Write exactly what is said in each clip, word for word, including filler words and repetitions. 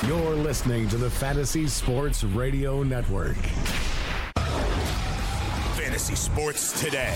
You're listening to the Fantasy Sports Radio Network. Fantasy Sports Today.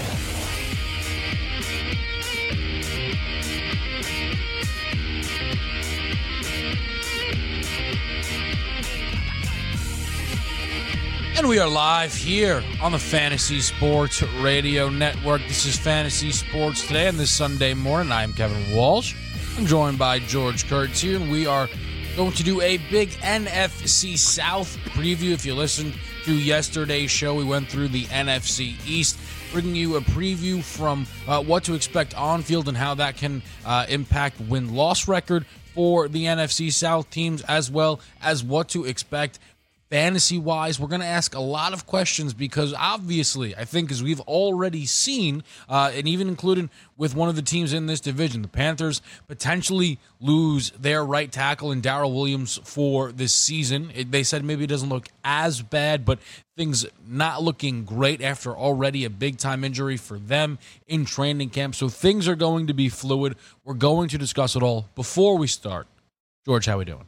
And we are live here on the Fantasy Sports Radio Network. This is Fantasy Sports Today on this Sunday morning. I'm Kevin Walsh. I'm joined by George Kurtz here, and we are going to do a big N F C South preview. If you listened to yesterday's show, we went through the N F C East, bringing you a preview from uh, what to expect on field and how that can uh, impact win-loss record for the N F C South teams, as well as what to expect fantasy-wise. We're going to ask a lot of questions because obviously, I think as we've already seen, uh, and even including with one of the teams in this division, the Panthers potentially lose their right tackle in Darrell Williams for this season. It, they said maybe it doesn't look as bad, but things not looking great after already a big-time injury for them in training camp. So things are going to be fluid. We're going to discuss it all. Before we start, George, how we doing?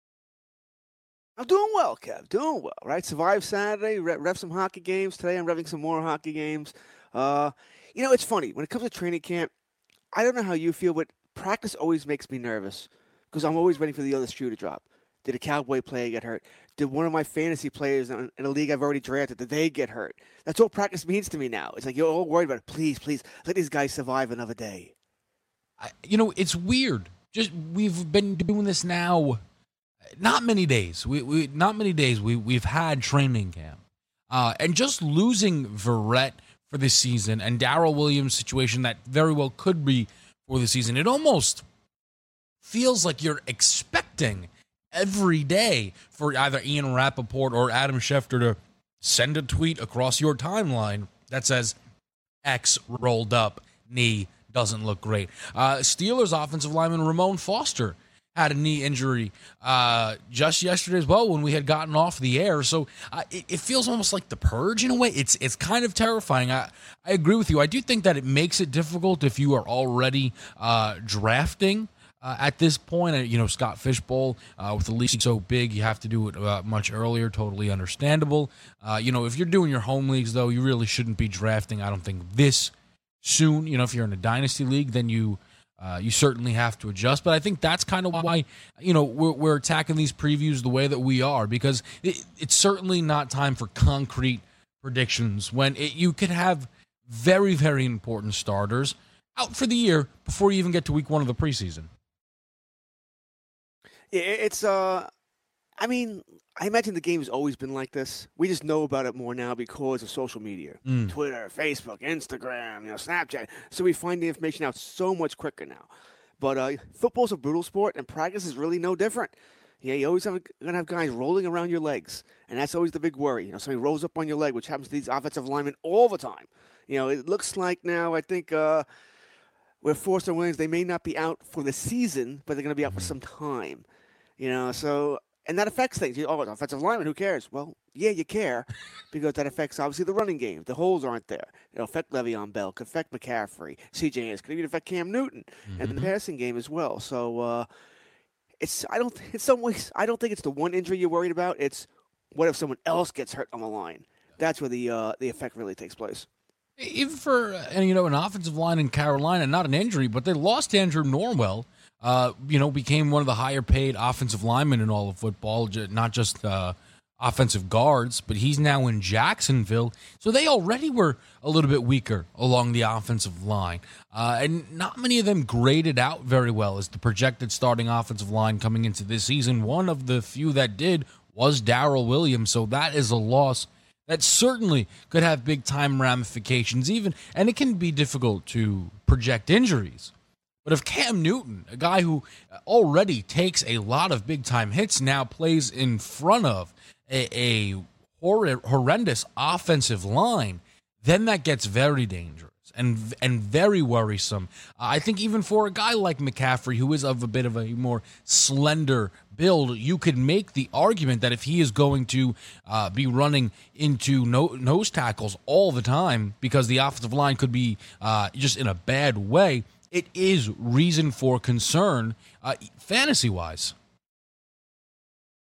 I'm doing well, Kev. Doing well, right? Survived Saturday, re- ref some hockey games. Today I'm revving some more hockey games. Uh, you know, it's funny. When it comes to training camp, I don't know how you feel, but practice always makes me nervous because I'm always waiting for the other shoe to drop. Did a Cowboy player get hurt? Did one of my fantasy players in a league I've already drafted, did they get hurt? That's all practice means to me now. It's like you're all worried about it. Please, please, let these guys survive another day. I, you know, it's weird. Just we've been doing this now. Not many days. We, we not many days. We we've had training camp, uh, and just losing Verrett for this season and Darrell Williams' situation that very well could be for the season. It almost feels like you're expecting every day for either Ian Rappaport or Adam Schefter to send a tweet across your timeline that says X rolled up, knee doesn't look great. Uh, Steelers offensive lineman Ramon Foster had a knee injury uh, just yesterday as well when we had gotten off the air. So uh, it, it feels almost like the purge in a way. It's it's kind of terrifying. I, I agree with you. I do think that it makes it difficult if you are already uh, drafting uh, at this point. Uh, you know, Scott Fishbowl, uh, with the league so big, you have to do it uh, much earlier. Totally understandable. Uh, you know, if you're doing your home leagues, though, you really shouldn't be drafting, I don't think, this soon. You know, if you're in a dynasty league, then you Uh, you certainly have to adjust, but I think that's kind of why, you know, we're, we're attacking these previews the way that we are, because it, it's certainly not time for concrete predictions when it, you could have very, very important starters out for the year before you even get to week one of the preseason. Yeah, it's, uh, I mean, I imagine the game's always been like this. We just know about it more now because of social media. Mm. Twitter, Facebook, Instagram, you know, Snapchat. So we find the information out so much quicker now. But uh, football's a brutal sport, and practice is really no different. Yeah, you always have going to have guys rolling around your legs, and that's always the big worry. You know, somebody rolls up on your leg, which happens to these offensive linemen all the time. You know, it looks like now, I think, uh, with Forster Williams, they may not be out for the season, but they're going to be out for some time. You know, so... And that affects things. Oh, offensive lineman, who cares? Well, yeah, you care because that affects, obviously, the running game. The holes aren't there. It'll affect Le'Veon Bell, could affect McCaffrey, C J S, could even affect Cam Newton, mm-hmm. and the passing game as well. So uh, it's, I don't, in some ways, I don't think it's the one injury you're worried about. It's what if someone else gets hurt on the line? That's where the uh, the effect really takes place. Even for, and you know, an offensive line in Carolina, not an injury, but they lost Andrew Norwell. Uh, you know, became one of the higher paid offensive linemen in all of football, not just uh, offensive guards, but he's now in Jacksonville. So they already were a little bit weaker along the offensive line. Uh, and not many of them graded out very well as the projected starting offensive line coming into this season. One of the few that did was Darrell Williams. So that is a loss that certainly could have big time ramifications even, and it can be difficult to project injuries. But if Cam Newton, a guy who already takes a lot of big-time hits, now plays in front of a, a hor- horrendous offensive line, then that gets very dangerous and and very worrisome. Uh, I think even for a guy like McCaffrey, who is of a bit of a more slender build, you could make the argument that if he is going to uh, be running into no- nose tackles all the time because the offensive line could be uh, just in a bad way, it is reason for concern, uh, fantasy-wise.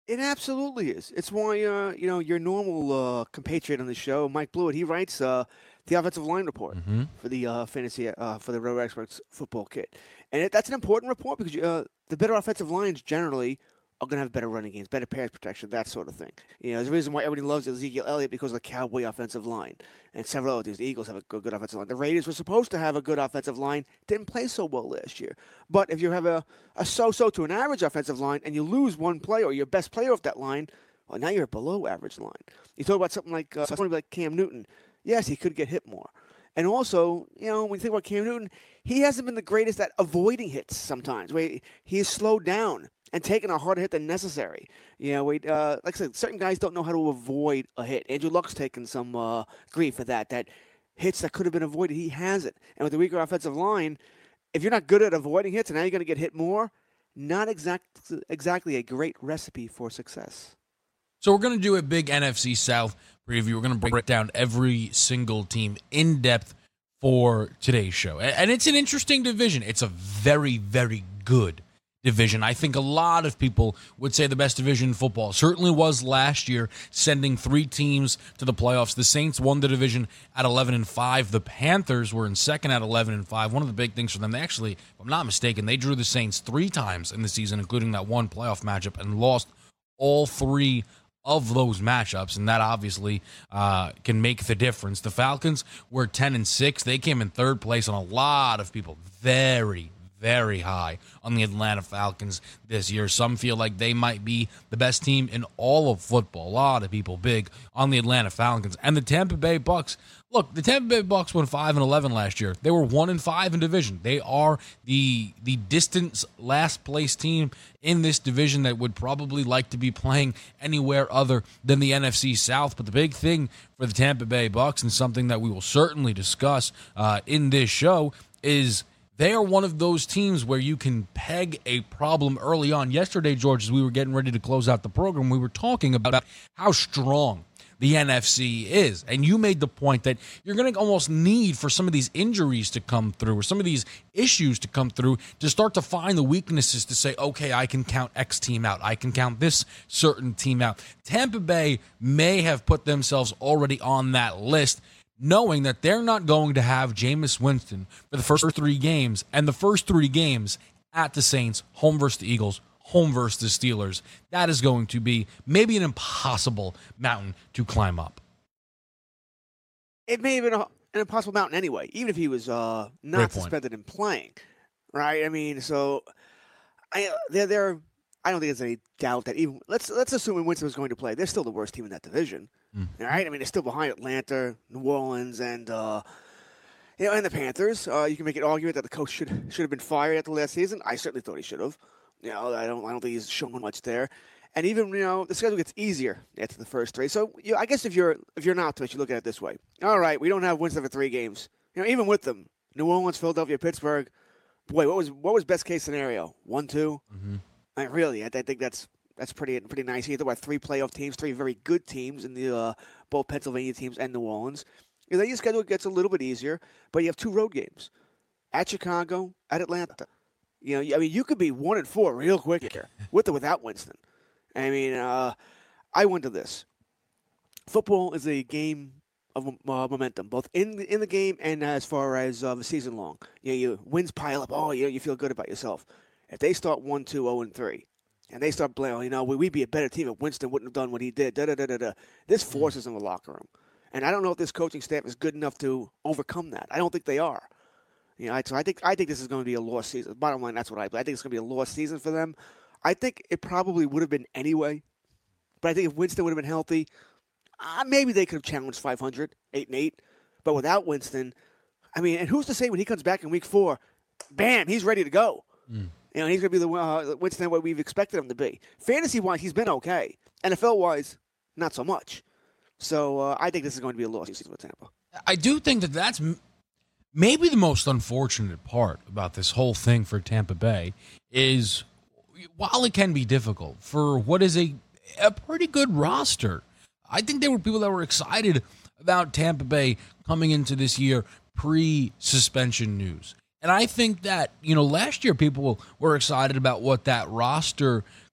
It absolutely is. It's why uh, you know your normal uh, compatriot on the show, Mike Blewett, he writes uh, the offensive line report Mm-hmm. for the uh, fantasy uh, for the Road Experts football kit, and it, that's an important report because uh, the better offensive lines generally are going to have better running games, better pass protection, that sort of thing. You know, there's a reason why everybody loves Ezekiel Elliott because of the Cowboy offensive line, and several other teams. The Eagles have a good, good offensive line. The Raiders were supposed to have a good offensive line, didn't play so well last year. But if you have a, a so-so to an average offensive line and you lose one player or your best player off that line, well, now you're a below average line. You talk about something like uh, somebody like Cam Newton. Yes, he could get hit more. And also, you know, when you think about Cam Newton, he hasn't been the greatest at avoiding hits sometimes. Where he is slowed down and taking a harder hit than necessary. You know, we, uh, like I said, certain guys don't know how to avoid a hit. Andrew Luck's taken some uh, grief for that, that hits that could have been avoided, he hasn't. And with the weaker offensive line, if you're not good at avoiding hits and now you're going to get hit more, not exact, exactly a great recipe for success. So we're going to do a big N F C South preview. We're going to break down every single team in depth for today's show. And it's an interesting division. It's a very, very good division. I think a lot of people would say the best division in football. Certainly was last year, sending three teams to the playoffs. The Saints won the division at eleven and five. The Panthers were in second at eleven and five. One of the big things for them, they actually, if I'm not mistaken, they drew the Saints three times in the season, including that one playoff matchup, and lost all three of those matchups, and that obviously uh, can make the difference. The Falcons were ten and six. They came in third place, and a lot of people very, very high on the Atlanta Falcons this year. Some feel like they might be the best team in all of football. A lot of people big on the Atlanta Falcons. And the Tampa Bay Bucks. Look, the Tampa Bay Bucks went five and eleven last year. They were one and five in division. They are the the distant last place team in this division that would probably like to be playing anywhere other than the N F C South. But the big thing for the Tampa Bay Bucks, and something that we will certainly discuss uh, in this show, is they are one of those teams where you can peg a problem early on. Yesterday, George, as we were getting ready to close out the program, we were talking about how strong the N F C is. And you made the point that you're going to almost need for some of these injuries to come through or some of these issues to come through to start to find the weaknesses to say, okay, I can count X team out. I can count this certain team out. Tampa Bay may have put themselves already on that list, knowing that they're not going to have Jameis Winston for the first three games, and the first three games at the Saints, home versus the Eagles, home versus the Steelers. That is going to be maybe an impossible mountain to climb up. It may have been a, an impossible mountain anyway, even if he was uh, not suspended and playing, right? I mean, so I they're, they're I don't think there's any doubt that even let's let's assume when Winston was going to play, they're still the worst team in that division. Mm. All right, I mean, they're still behind Atlanta, New Orleans, and uh, you know, and the Panthers. Uh, you can make an argument that the coach should should have been fired after last season. I certainly thought he should have. You know, I don't I don't think he's shown much there. And even, you know, the schedule gets easier after the first three. So you know, I guess if you're if you're an optimist, you look at it this way. All right, we don't have Winston for three games. You know, even with them, New Orleans, Philadelphia, Pittsburgh. Boy, what was what was best case scenario? One, two. Mm-hmm. I mean, really, I, I think that's that's pretty pretty nice. You talk about three playoff teams, three very good teams in the uh, both Pennsylvania teams and New Orleans. You know, then your schedule gets a little bit easier, but you have two road games at Chicago, at Atlanta. You know, I mean, you could be one and four real quick here with or without Winston. I mean, uh, I went to this. Football is a game of uh, momentum, both in the, in the game and as far as uh, the season long. You know, you wins pile up. Oh, you know, you feel good about yourself. If they start one, two, zero, and three, and they start blaming, you know, we'd be a better team if Winston wouldn't have done what he did. Da da da da da. This forces in the locker room, and I don't know if this coaching staff is good enough to overcome that. I don't think they are. You know, so I think I think this is going to be a lost season. Bottom line, that's what I. I think it's going to be a lost season for them. I think it probably would have been anyway, but I think if Winston would have been healthy, uh, maybe they could have challenged five hundred, eight and eight. But without Winston, I mean, and who's to say when he comes back in week four, bam, he's ready to go. Mm. You know, he's going to be the uh, Winston what we've expected him to be. Fantasy-wise, he's been okay. N F L-wise, not so much. So uh, I think this is going to be a lost season with Tampa. I do think that that's maybe the most unfortunate part about this whole thing for Tampa Bay is, while it can be difficult for what is a, a pretty good roster, I think there were people that were excited about Tampa Bay coming into this year pre-suspension news. And I think that, you know, last year people were excited about what that roster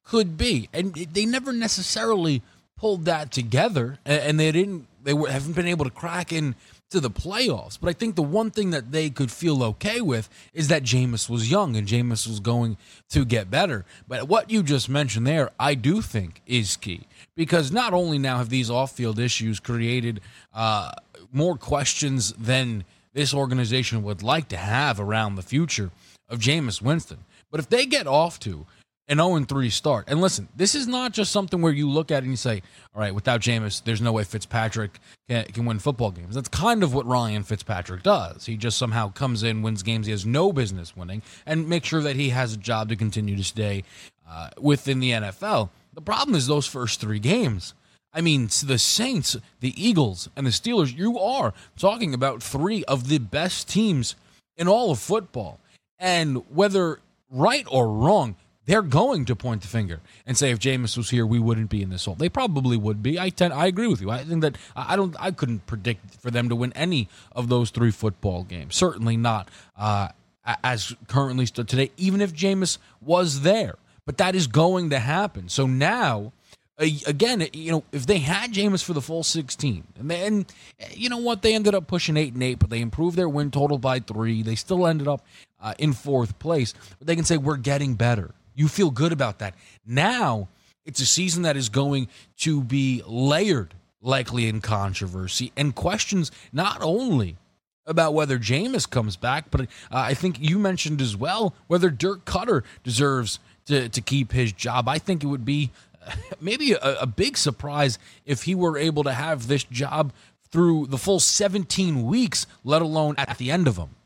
could be. And they never necessarily pulled that together, and they didn't. They were, haven't been able to crack in to the playoffs. But I think the one thing that they could feel okay with is that Jameis was young and Jameis was going to get better. But what you just mentioned there, I do think is key, because not only now have these off-field issues created uh, more questions than this organization would like to have around the future of Jameis Winston, but if they get off to an oh and three start. And listen, this is not just something where you look at it and you say, all right, without Jameis, there's no way Fitzpatrick can, can win football games. That's kind of what Ryan Fitzpatrick does. He just somehow comes in, wins games he has no business winning, and makes sure that he has a job to continue to stay uh, within the N F L. The problem is those first three games. I mean, the Saints, the Eagles, and the Steelers, you are talking about three of the best teams in all of football. And whether right or wrong, they're going to point the finger and say, if Jameis was here, we wouldn't be in this hole. They probably would be. I tend, I agree with you. I think that I don't. I couldn't predict for them to win any of those three football games. Certainly not uh, as currently stood today. Even if Jameis was there, but that is going to happen. So now, uh, again, you know, if they had Jameis for the full sixteen, and then you know what, they ended up pushing eight and eight, but they improved their win total by three. They still ended up uh, in fourth place, but they can say we're getting better. You feel good about that. Now, it's a season that is going to be layered, likely in controversy, and questions not only about whether Jameis comes back, but uh, I think you mentioned as well whether Dirk Cutter deserves to, to keep his job. I think it would be uh, maybe a, a big surprise if he were able to have this job through the full seventeen weeks, let alone at the end of them.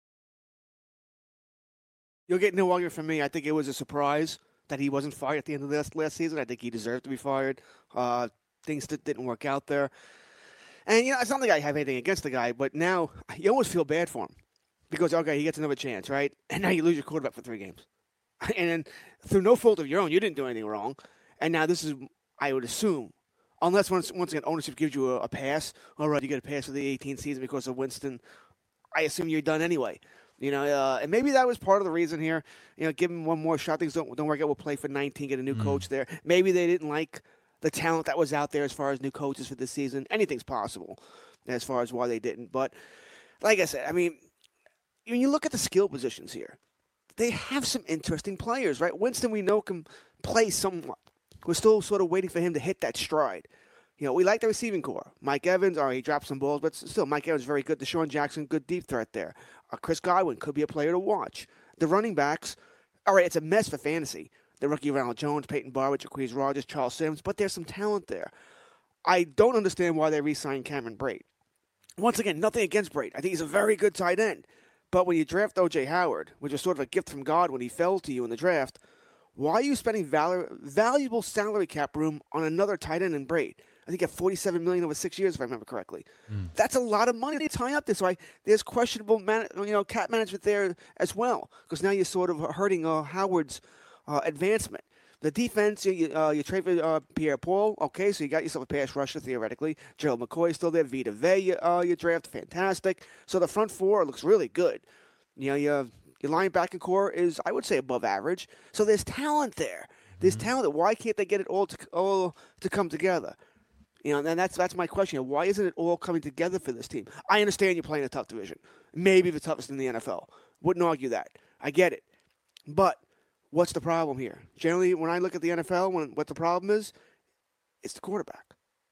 You'll get no argument from me. I think it was a surprise that he wasn't fired at the end of last, last season. I think he deserved to be fired. Uh, things that didn't work out there. And, you know, it's not like I have anything against the guy, but now you almost feel bad for him. Because, okay, he gets another chance, right? And now you lose your quarterback for three games. And then, through no fault of your own, you didn't do anything wrong. And now this is, I would assume, unless once, once again ownership gives you a, a pass, all right, you get a pass for the eighteenth season because of Winston, I assume you're done anyway. You know, uh, and maybe that was part of the reason here. You know, give him one more shot. Things don't don't work out. We'll play for nineteen, get a new mm. coach there. Maybe they didn't like the talent that was out there as far as new coaches for this season. Anything's possible as far as why they didn't. But like I said, I mean, when you look at the skill positions here, they have some interesting players, right? Winston, we know, can play somewhat. We're still sort of waiting for him to hit that stride. You know, we like the receiving core. Mike Evans, all right, he dropped some balls, but still, Mike Evans is very good. Deshaun Jackson, good deep threat there. Uh, Chris Godwin could be a player to watch. The running backs, all right, it's a mess for fantasy. The rookie Ronald Jones, Peyton Barber, Jacquizz Rodgers, Charles Sims, but there's some talent there. I don't understand why they re-signed Cameron Brate. Once again, nothing against Brate. I think he's a very good tight end. But when you draft O J Howard, which was sort of a gift from God when he fell to you in the draft, why are you spending val- valuable salary cap room on another tight end in Brate? I think at forty-seven million dollars over six years, if I remember correctly. Mm. That's a lot of money to tie up this. So I, there's questionable, man, you know, cap management there as well, because now you're sort of hurting uh, Howard's uh, advancement. The defense, you, uh, you trade for uh, Pierre-Paul, okay, so you got yourself a pass rusher theoretically. Gerald McCoy is still there. Vita Vea, you, uh, you draft, fantastic. So the front four looks really good. You know, your your linebacker core is, I would say, above average. So there's talent there. There's mm-hmm. talent. Why can't they get it all to all to come together? You know, and that's that's my question. Why isn't it all coming together for this team? I understand you're playing a tough division, maybe the toughest in the N F L. Wouldn't argue that. I get it. But what's the problem here? Generally, when I look at the N F L, when what the problem is, it's the quarterback.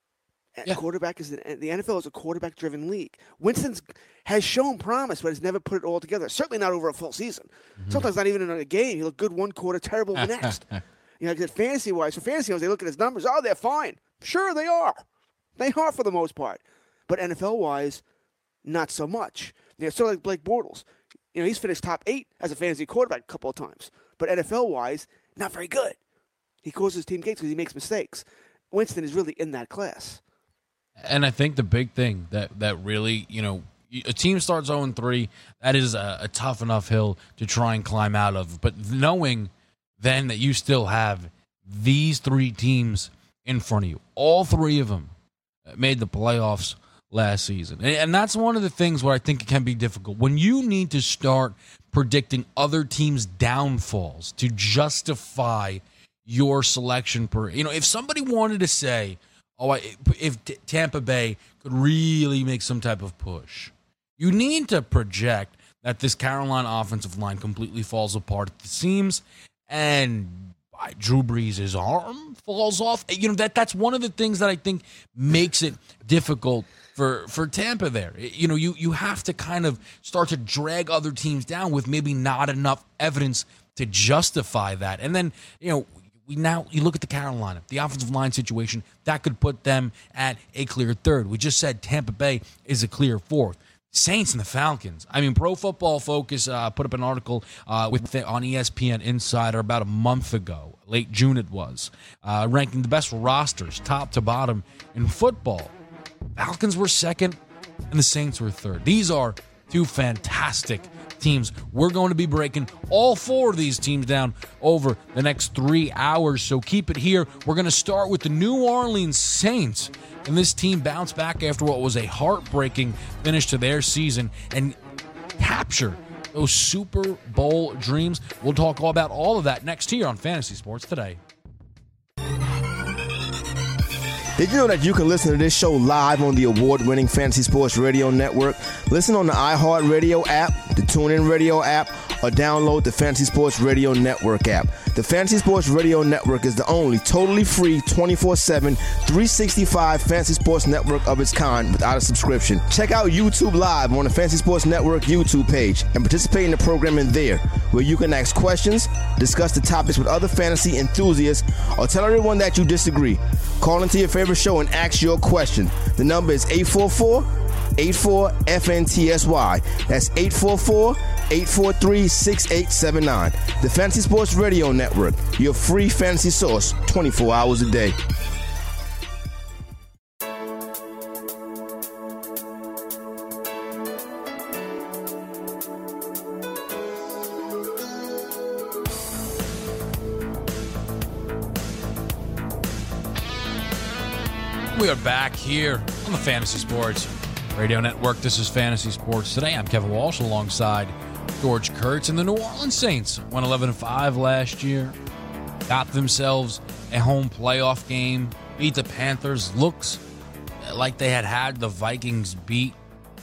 Yeah. Quarterback is the, the N F L is a quarterback-driven league. Winston has shown promise, but has never put it all together. Certainly not over a full season. Mm-hmm. Sometimes not even in a game. He looked good one quarter, terrible the next. You know, because fantasy-wise, for fantasy-wise, they look at his numbers. Oh, they're fine. Sure, they are. They are for the most part. But N F L-wise, not so much. You know, sort of like Blake Bortles. You know, he's finished top eight as a fantasy quarterback a couple of times. But N F L-wise, not very good. He causes his team gates because he makes mistakes. Winston is really in that class. And I think the big thing that, that really, you know, a team starts oh and three, that is a, a tough enough hill to try and climb out of. But knowing then that you still have these three teams in front of you, all three of them made the playoffs last season. And, and that's one of the things where I think it can be difficult. When you need to start predicting other teams' downfalls to justify your selection per. You know, if somebody wanted to say, oh, I, if T- Tampa Bay could really make some type of push, you need to project that this Carolina offensive line completely falls apart at the seams and Drew Brees' arm falls off. You know, that that's one of the things that I think makes it difficult for, for Tampa there. You know, you, you have to kind of start to drag other teams down with maybe not enough evidence to justify that. And then, you know, we now you look at the Carolina, the offensive line situation, that could put them at a clear third. We just said Tampa Bay is a clear fourth. Saints and the Falcons. I mean, Pro Football Focus uh, put up an article uh, with on E S P N Insider about a month ago, late June it was, uh, ranking the best rosters, top to bottom, in football. Falcons were second, and the Saints were third. These are two fantastic teams. We're going to be breaking all four of these teams down over the next three hours, so keep it here. We're going to start with the New Orleans Saints. And this team bounced back after what was a heartbreaking finish to their season and capture those Super Bowl dreams. We'll talk all about all of that next here on Fantasy Sports Today. Did you know that you can listen to this show live on the award-winning Fantasy Sports Radio Network? Listen on the iHeartRadio app, the TuneIn Radio app, or download the Fantasy Sports Radio Network app. The Fantasy Sports Radio Network is the only totally free twenty-four seven, three sixty-five Fantasy Sports Network of its kind without a subscription. Check out YouTube Live on the Fantasy Sports Network YouTube page and participate in the programming there, where you can ask questions, discuss the topics with other fantasy enthusiasts, or tell everyone that you disagree. Call into your favorite show and ask your question. The number is eight four four, eight four, F N T S Y. That's eight four four, eight four three, six eight seven nine. The Fantasy Sports Radio Network, your free fantasy source twenty-four hours a day. We are back here on the Fantasy Sports Radio Network. This is Fantasy Sports Today. I'm Kevin Walsh alongside George Kurtz. And the New Orleans Saints went eleven and five last year. Got themselves a home playoff game. Beat the Panthers. Looks like they had had the Vikings beat.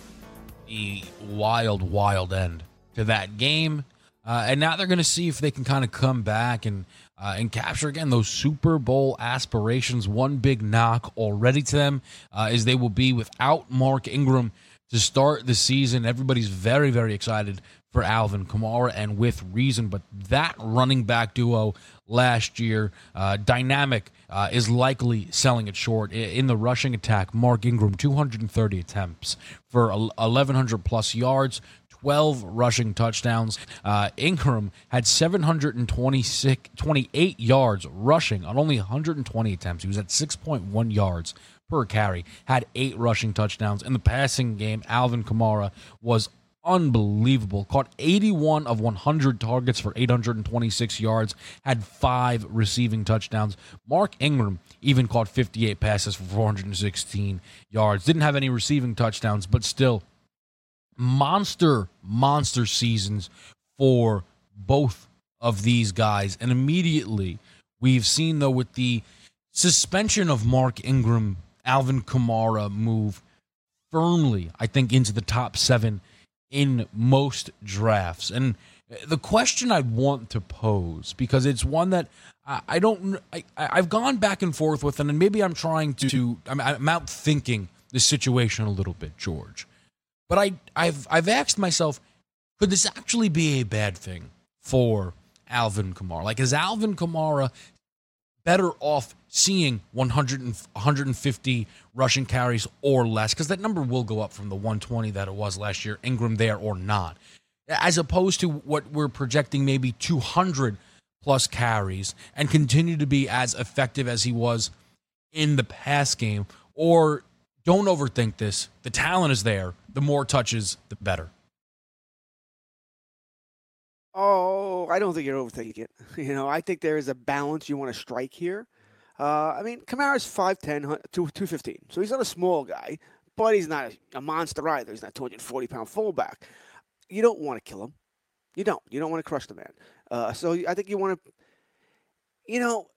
A wild, wild end to that game. Uh, and now they're going to see if they can kind of come back and uh, and capture, again, those Super Bowl aspirations. One big knock already to them uh, is they will be without Mark Ingram to start the season. Everybody's very, very excited for Alvin Kamara, and with reason. But that running back duo last year, uh, dynamic, uh, is likely selling it short. In the rushing attack, Mark Ingram, two hundred thirty attempts for eleven hundred plus yards, twelve rushing touchdowns. Uh, Ingram had seven hundred twenty-six, twenty-eight yards rushing on only one hundred twenty attempts. He was at six point one yards per carry, had eight rushing touchdowns. In the passing game, Alvin Kamara was unbelievable. Caught eighty-one of one hundred targets for eight hundred twenty-six yards, had five receiving touchdowns. Mark Ingram even caught fifty-eight passes for four hundred sixteen yards. Didn't have any receiving touchdowns, but still monster, monster seasons for both of these guys. And immediately we've seen, though, with the suspension of Mark Ingram, Alvin Kamara move firmly, I think, into the top seven in most drafts. And the question I want to pose, because it's one that I, I don't, I, I've gone back and forth with, and maybe I'm trying to, I'm, I'm out thinking the situation a little bit, George. But I, I've, I've asked myself, could this actually be a bad thing for Alvin Kamara? Like, is Alvin Kamara better off seeing one hundred, one hundred fifty rushing carries or less? Because that number will go up from the one twenty that it was last year, Ingram there or not, as opposed to what we're projecting, maybe two hundred plus carries and continue to be as effective as he was in the pass game. Or don't overthink this. The talent is there. The more touches, the better. Oh, I don't think you're overthinking it. You know, I think there is a balance you want to strike here. Uh, I mean, Kamara's five ten, two fifteen, so he's not a small guy, but he's not a, a monster either. He's not a two hundred forty pound fullback. You don't want to kill him. You don't. You don't want to crush the man. Uh, so I think you want to, you know,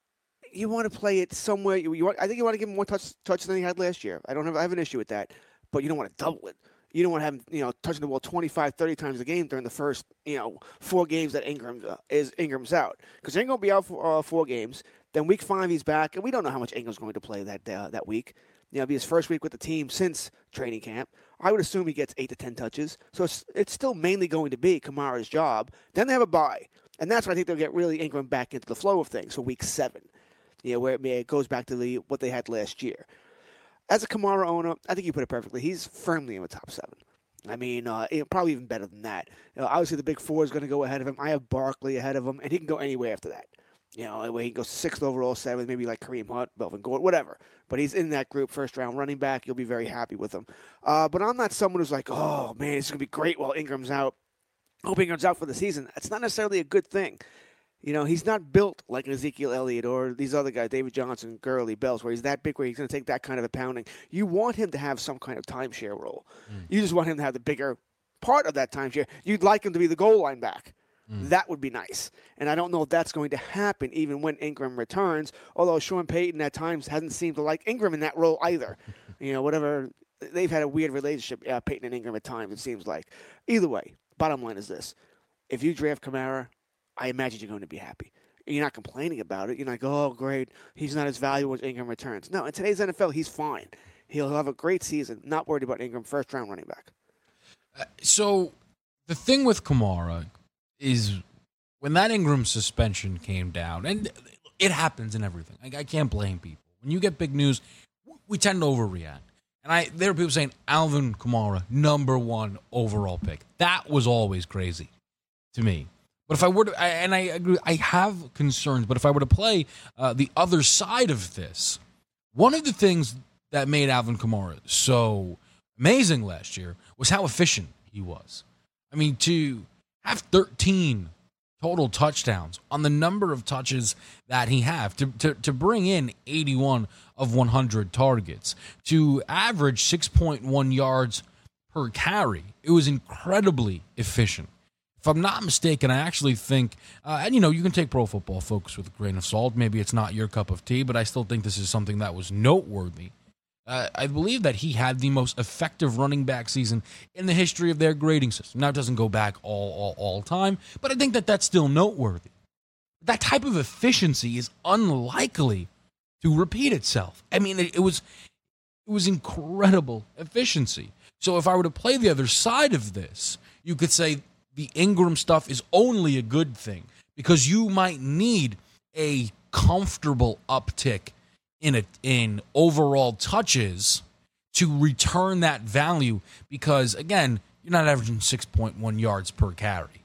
you want to play it somewhere. You, you want, I think you want to give him more touch touch than he had last year. I don't have I have an issue with that, but you don't want to double it. You don't want to have him, you know, touching the ball twenty-five, thirty times a game during the first, you know, four games that Ingram uh, is Ingram's out, because Ingram will be out for uh, four games. Then week five he's back, and we don't know how much Ingram's going to play that uh, that week. You know, it'll be his first week with the team since training camp. I would assume he gets eight to ten touches. So it's it's still mainly going to be Kamara's job. Then they have a bye, and that's where I think they'll get really Ingram back into the flow of things for week seven. You know, where it, it goes back to the what they had last year. As a Kamara owner, I think you put it perfectly. He's firmly in the top seven. I mean, uh, probably even better than that. You know, obviously, the big four is going to go ahead of him. I have Barkley ahead of him, and he can go anywhere after that. You know, he can go sixth overall, seventh, maybe like Kareem Hunt, Melvin Gordon, whatever. But he's in that group, first-round running back. You'll be very happy with him. Uh, but I'm not someone who's like, oh, man, it's going to be great while Ingram's out. Hope Ingram's out for the season. That's not necessarily a good thing. You know, he's not built like an Ezekiel Elliott or these other guys, David Johnson, Gurley, Bells, where he's that big where he's going to take that kind of a pounding. You want him to have some kind of timeshare role. Mm. You just want him to have the bigger part of that timeshare. You'd like him to be the goal line back. Mm. That would be nice. And I don't know if that's going to happen even when Ingram returns, although Sean Payton at times hasn't seemed to like Ingram in that role either. You know, whatever. They've had a weird relationship, uh, Payton and Ingram at times, it seems like. Either way, bottom line is this. If you draft Kamara, I imagine you're going to be happy. You're not complaining about it. You're like, oh, great, he's not as valuable as Ingram returns. No, in today's N F L, he's fine. He'll have a great season. Not worried about Ingram, first-round running back. Uh, so the thing with Kamara is when that Ingram suspension came down, and it happens in everything. I, I can't blame people. When you get big news, we tend to overreact. And I there are people saying Alvin Kamara, number one overall pick. That was always crazy to me. But if I were to, I, and I agree, I have concerns, but if I were to play uh, the other side of this, one of the things that made Alvin Kamara so amazing last year was how efficient he was. I mean, to have thirteen total touchdowns on the number of touches that he had, to, to, to bring in eighty-one of one hundred targets, to average six point one yards per carry, it was incredibly efficient. If I'm not mistaken, I actually think, uh, and you know, you can take Pro Football Focus with a grain of salt. Maybe it's not your cup of tea, but I still think this is something that was noteworthy. Uh, I believe that he had the most effective running back season in the history of their grading system. Now, it doesn't go back all, all, all time, but I think that that's still noteworthy. That type of efficiency is unlikely to repeat itself. I mean, it, it was it was incredible efficiency. So if I were to play the other side of this, you could say the Ingram stuff is only a good thing because you might need a comfortable uptick in a, in overall touches to return that value because, again, you're not averaging six point one yards per carry.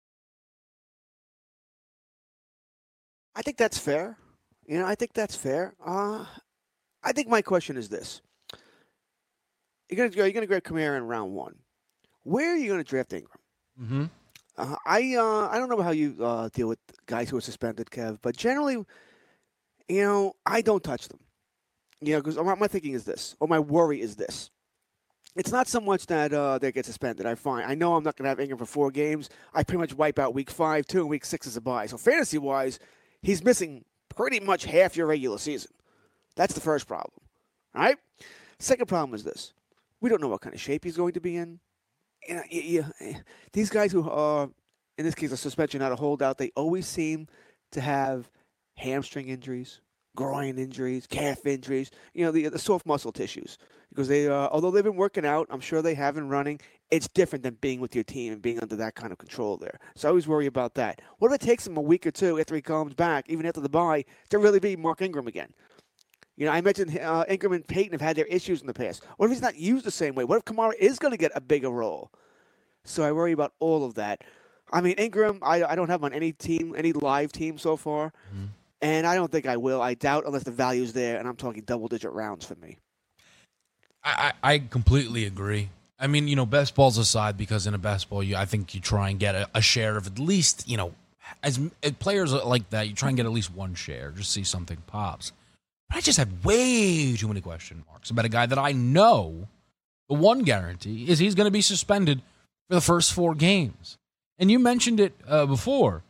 I think that's fair. You know, I think that's fair. Uh, I think my question is this. You're going to go, you're going to grab Kamara in round one. Where are you going to draft Ingram? Mm-hmm. Uh, I uh, I don't know how you uh, deal with guys who are suspended, Kev, but generally, you know, I don't touch them. You know, because my thinking is this, or my worry is this. It's not so much that uh, they get suspended. I find I know I'm not going to have Ingram for four games. I pretty much wipe out week five, two, and week six is a bye. So fantasy-wise, he's missing pretty much half your regular season. That's the first problem. All right? Second problem is this. We don't know what kind of shape he's going to be in. You know, you, you, these guys who are, in this case, a suspension, not a holdout, they always seem to have hamstring injuries, groin injuries, calf injuries, you know, the, the soft muscle tissues. Because they, uh, although they've been working out, I'm sure they have been running, it's different than being with your team and being under that kind of control there. So I always worry about that. What if it takes him a week or two after he comes back, even after the bye, to really be Mark Ingram again? You know, I mentioned uh, Ingram and Payton have had their issues in the past. What if he's not used the same way? What if Kamara is going to get a bigger role? So I worry about all of that. I mean, Ingram, I, I don't have him on any team, any live team so far. Mm-hmm. And I don't think I will. I doubt unless the value's there, and I'm talking double-digit rounds for me. I, I completely agree. I mean, you know, best balls aside, because in a best ball, you, I think you try and get a, a share of at least, you know, as, as players like that, you try and get at least one share, just see something pops. I just have way too many question marks about a guy that I know the one guarantee is he's going to be suspended for the first four games. And you mentioned it uh, before.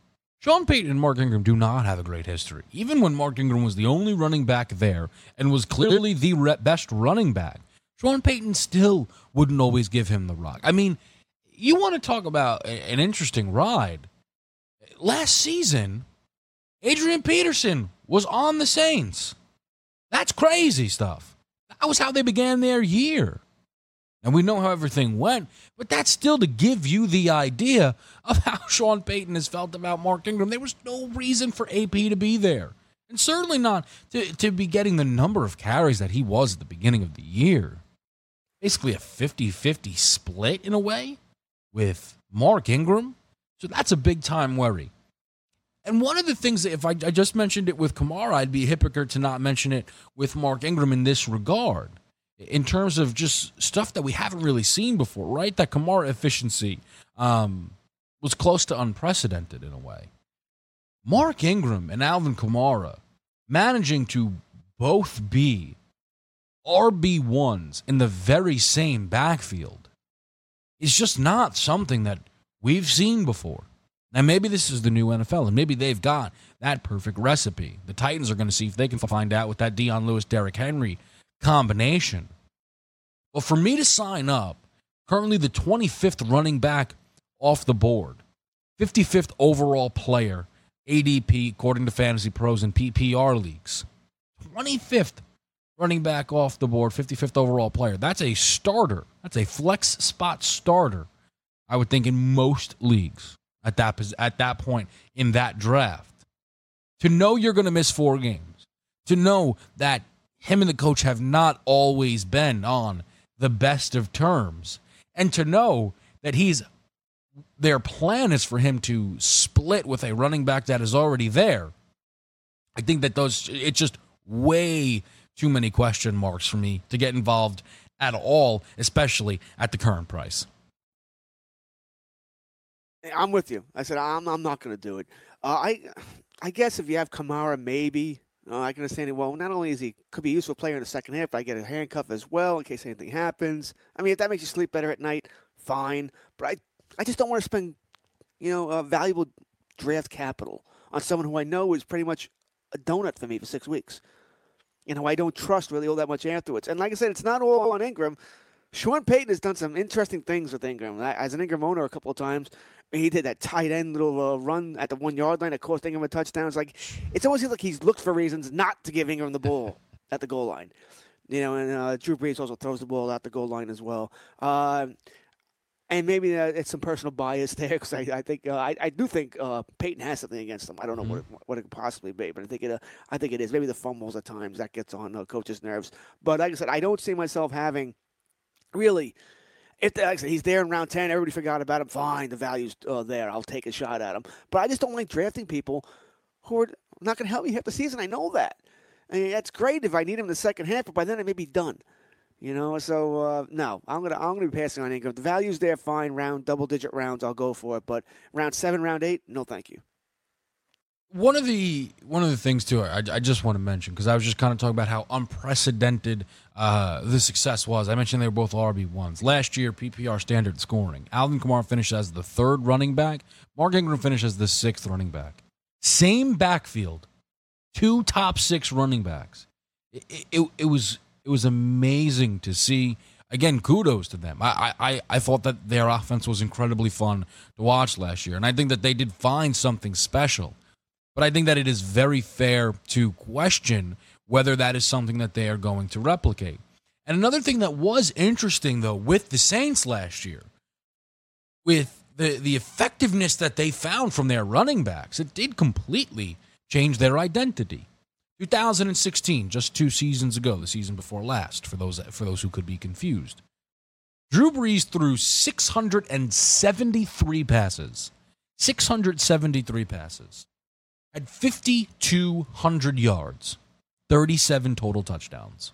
Sean Payton and Mark Ingram do not have a great history. Even when Mark Ingram was the only running back there and was clearly the re- best running back, Sean Payton still wouldn't always give him the rock. I mean, you want to talk about a- an interesting ride. Last season, Adrian Peterson was on the Saints. That's crazy stuff. That was how they began their year. And we know how everything went, but that's still to give you the idea of how Sean Payton has felt about Mark Ingram. There was no reason for A P to be there, and certainly not to, to be getting the number of carries that he was at the beginning of the year. Basically a fifty-fifty split in a way with Mark Ingram. So that's a big-time worry. And one of the things that if I, I just mentioned it with Kamara, I'd be a hypocrite to not mention it with Mark Ingram in this regard. In terms of just stuff that we haven't really seen before, right? That Kamara efficiency um, was close to unprecedented in a way. Mark Ingram and Alvin Kamara managing to both be R B ones in the very same backfield is just not something that we've seen before. Now, maybe this is the new N F L, and maybe they've got that perfect recipe. The Titans are going to see if they can find out with that Dion Lewis, Derrick Henry combination. Well, for me to sign up, currently the twenty-fifth running back off the board, fifty-fifth overall player, A D P, according to Fantasy Pros and P P R leagues. twenty-fifth running back off the board, fifty-fifth overall player. That's a starter. That's a flex spot starter, I would think, in most leagues at that, at that point in that draft. To know you're going to miss four games, to know that him and the coach have not always been on the best of terms, and to know that he's their plan is for him to split with a running back that is already there. I think that those it's just way too many question marks for me to get involved at all, especially at the current price. I'm with you. I said I'm I'm not going to do it. Uh, I I guess if you have Kamara, maybe. Uh, I can understand it. Well, not only is he could be a useful player in the second half, but I get a handcuff as well in case anything happens. I mean, if that makes you sleep better at night, fine. But I, I just don't want to spend, you know, uh, valuable draft capital on someone who I know is pretty much a donut for me for six weeks. You know, I don't trust really all that much afterwards. And like I said, it's not all on Ingram. Sean Payton has done some interesting things with Ingram. As an Ingram owner a couple of times, he did that tight end little uh, run at the one-yard line that cost Ingram a touchdown. It's like it's always like he's looked for reasons not to give Ingram the ball at the goal line. You know, and uh, Drew Brees also throws the ball at the goal line as well. Uh, and maybe uh, it's some personal bias there because I, I think uh, I, I do think uh, Payton has something against him. I don't know mm-hmm. what it, what it could possibly be, but I think it uh, I think it is. Maybe the fumbles at times that gets on uh, coaches' nerves. But like I said, I don't see myself having really. If the, like I said, he's there in round ten, everybody forgot about him, fine, the value's uh, there. I'll take a shot at him. But I just don't like drafting people who are not going to help me half the season. I know that. I mean, that's great if I need him in the second half, but by then it may be done. You know, so uh, no, I'm gonna I'm gonna be passing on Ingram. The value's there, fine. Round double digit rounds, I'll go for it. But round seven, round eight, no, thank you. One of the one of the things too, I, I just want to mention because I was just kind of talking about how unprecedented uh, the success was. I mentioned they were both R B ones last year. P P R standard scoring. Alvin Kamara finished as the third running back. Mark Ingram finished as the sixth running back. Same backfield, two top six running backs. It, it, it was it was amazing to see. Again, kudos to them. I, I I thought that their offense was incredibly fun to watch last year, and I think that they did find something special. But I think that it is very fair to question whether that is something that they are going to replicate. And another thing that was interesting, though, with the Saints last year, with the, the effectiveness that they found from their running backs, it did completely change their identity. two thousand sixteen, just two seasons ago, the season before last, for those for those who could be confused. Drew Brees threw six hundred seventy-three passes. six hundred seventy-three passes. Had five thousand two hundred yards, thirty-seven total touchdowns.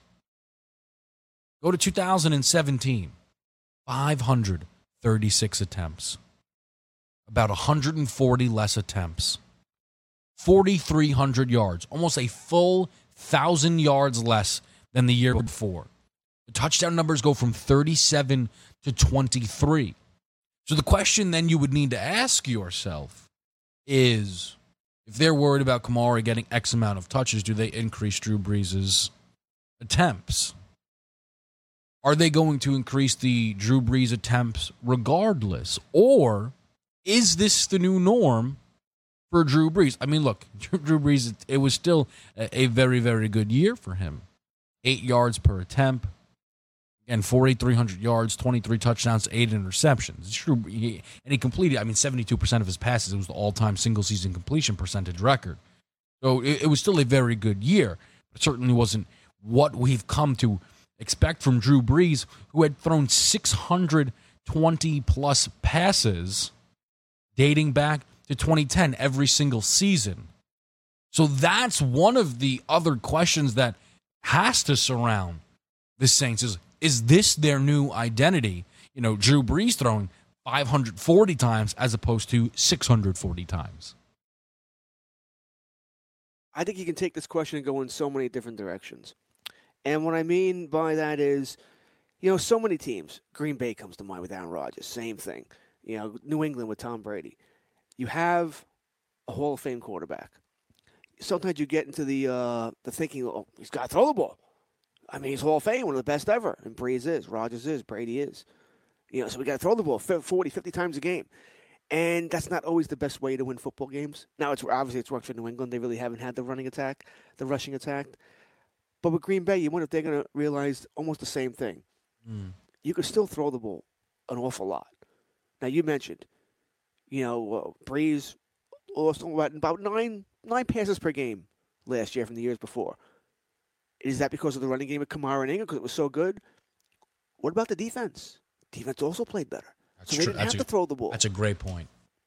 Go to two thousand seventeen, five hundred thirty-six attempts. About one hundred forty less attempts. four thousand three hundred yards, almost a full one thousand yards less than the year before. The touchdown numbers go from thirty-seven to twenty-three. So the question then you would need to ask yourself is, if they're worried about Kamara getting X amount of touches, do they increase Drew Brees' attempts? Are they going to increase the Drew Brees attempts regardless? Or is this the new norm for Drew Brees? I mean, look, Drew Brees, it was still a very, very good year for him. Eight yards per attempt. Again, forty-three hundred yards, twenty-three touchdowns, eight interceptions. It's true. He, and he completed, I mean, seventy-two percent of his passes. It was the all-time single-season completion percentage record. So it, it was still a very good year. It certainly wasn't what we've come to expect from Drew Brees, who had thrown six hundred twenty-plus passes dating back to twenty ten every single season. So that's one of the other questions that has to surround the Saints is, is this their new identity? You know, Drew Brees throwing five hundred forty times as opposed to six hundred forty times. I think you can take this question and go in so many different directions. And what I mean by that is, you know, so many teams, Green Bay comes to mind with Aaron Rodgers, same thing. You know, New England with Tom Brady. You have a Hall of Fame quarterback. Sometimes you get into the uh, the thinking, oh, he's got to throw the ball. I mean, he's Hall of Fame, one of the best ever. And Brees is, Rodgers is, Brady is. You know, so we got to throw the ball forty, fifty times a game. And that's not always the best way to win football games. Now, it's obviously it's worked for New England. They really haven't had the running attack, the rushing attack. But with Green Bay, you wonder if they're going to realize almost the same thing. Mm. You could still throw the ball an awful lot. Now, you mentioned, you know, uh, Brees lost about nine nine passes per game last year from the years before. Is that because of the running game with Kamara and Ingram because it was so good? What about the defense? Defense also played better. That's so they true. didn't that's have a, to throw the ball. That's a great point.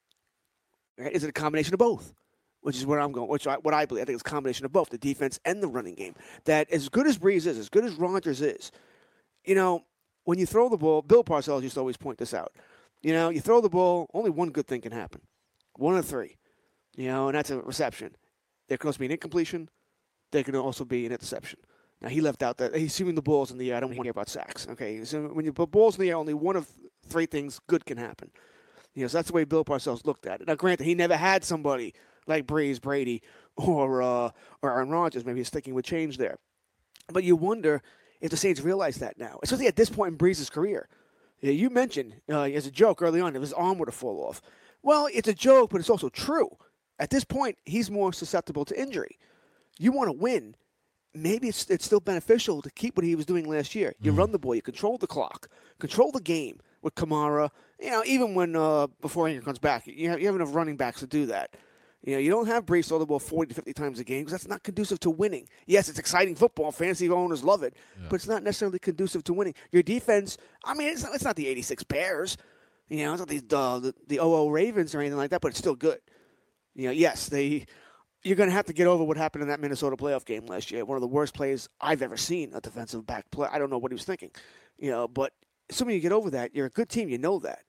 Right? Is it a combination of both? Which is where I'm going, which I, what I believe. I think it's a combination of both, the defense and the running game. That as good as Brees is, as good as Rodgers is, you know, when you throw the ball, Bill Parcells used to always point this out. You know, you throw the ball, only one good thing can happen. One of three. You know, and that's a reception. There can also be an incompletion. There can also be an interception. Now, he left out that he's assuming the ball's in the air. I don't want to hear about sacks. Okay, so when you put balls in the air, only one of three things good can happen. You know, so that's the way Bill Parcells looked at it. Now, granted, he never had somebody like Brees, Brady, or uh, or Aaron Rodgers. Maybe he's sticking with change there. But you wonder if the Saints realize that now, especially at this point in Brees' career. Yeah, you mentioned uh, as a joke early on if his arm were to fall off. Well, it's a joke, but it's also true. At this point, he's more susceptible to injury. You want to win. Maybe it's it's still beneficial to keep what he was doing last year. You mm. run the ball, you control the clock, control the game with Kamara. You know, even when uh, before Ingram comes back, you have, you have enough running backs to do that. You know, you don't have Brees throw the ball forty to fifty times a game because that's not conducive to winning. Yes, it's exciting football. Fantasy owners love it, yeah. but it's not necessarily conducive to winning. Your defense, I mean, it's not, it's not the eighty-six Bears. You know, it's not the, uh, the the oh oh Ravens or anything like that, but it's still good. You know, yes, they. You're going to have to get over what happened in that Minnesota playoff game last year. One of the worst plays I've ever seen, a defensive back play. I don't know what he was thinking. You know, but assuming you get over that, you're a good team. You know that.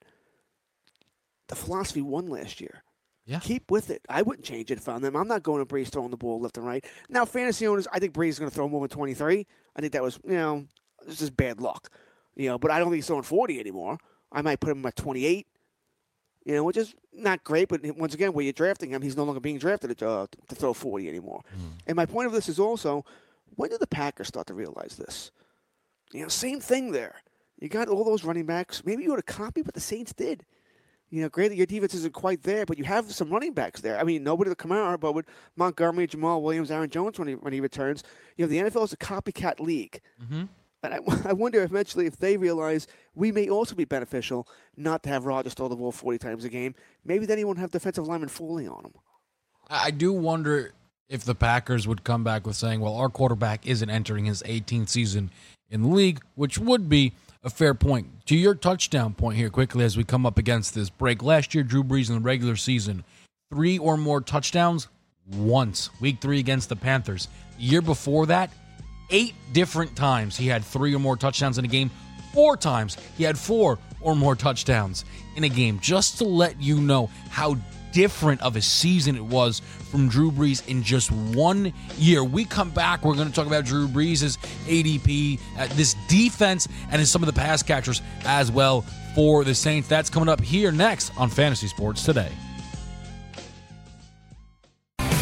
The philosophy won last year. Yeah. Keep with it. I wouldn't change it if I'm them. I'm not going to Brees throwing the ball left and right. Now, fantasy owners, I think Brees is going to throw more than twenty-three. I think that was, you know, this is bad luck. You know, but I don't think he's throwing forty anymore. I might put him at twenty-eight. You know, which is not great, but once again, where you're drafting him, he's no longer being drafted to, uh, to throw forty anymore. Mm. And my point of this is also, when did the Packers start to realize this? You know, same thing there. You got all those running backs. Maybe you would have copied what the Saints did. You know, granted, your defense isn't quite there, but you have some running backs there. I mean, nobody to Kamara, but with Montgomery, Jamal Williams, Aaron Jones when he, when he returns, you know, the N F L is a copycat league. Mm-hmm. And I, I wonder eventually if they realize we may also be beneficial not to have Rodgers throw the ball forty times a game. Maybe then he won't have defensive linemen falling on him. I do wonder if the Packers would come back with saying, well, our quarterback isn't entering his eighteenth season in the league, which would be a fair point. To your touchdown point here quickly as we come up against this break. Last year, Drew Brees in the regular season, three or more touchdowns once. Week three against the Panthers. The year before that, eight different times he had three or more touchdowns in a game. Four times he had four or more touchdowns in a game. Just to let you know how different of a season it was from Drew Brees in just one year. We come back, we're going to talk about Drew Brees' A D P, uh, this defense, and some of the pass catchers as well for the Saints. That's coming up here next on Fantasy Sports Today.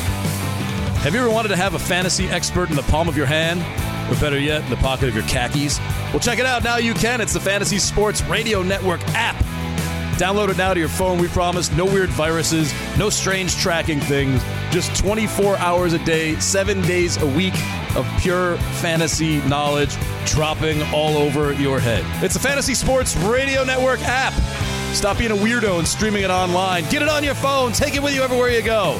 Have you ever wanted to have a fantasy expert in the palm of your hand? Or better yet, in the pocket of your khakis? Well, check it out. Now you can. It's the Fantasy Sports Radio Network app. Download it now to your phone. We promise no weird viruses, no strange tracking things. Just twenty-four hours a day, seven days a week of pure fantasy knowledge dropping all over your head. It's the Fantasy Sports Radio Network app. Stop being a weirdo and streaming it online. Get it on your phone. Take it with you everywhere you go.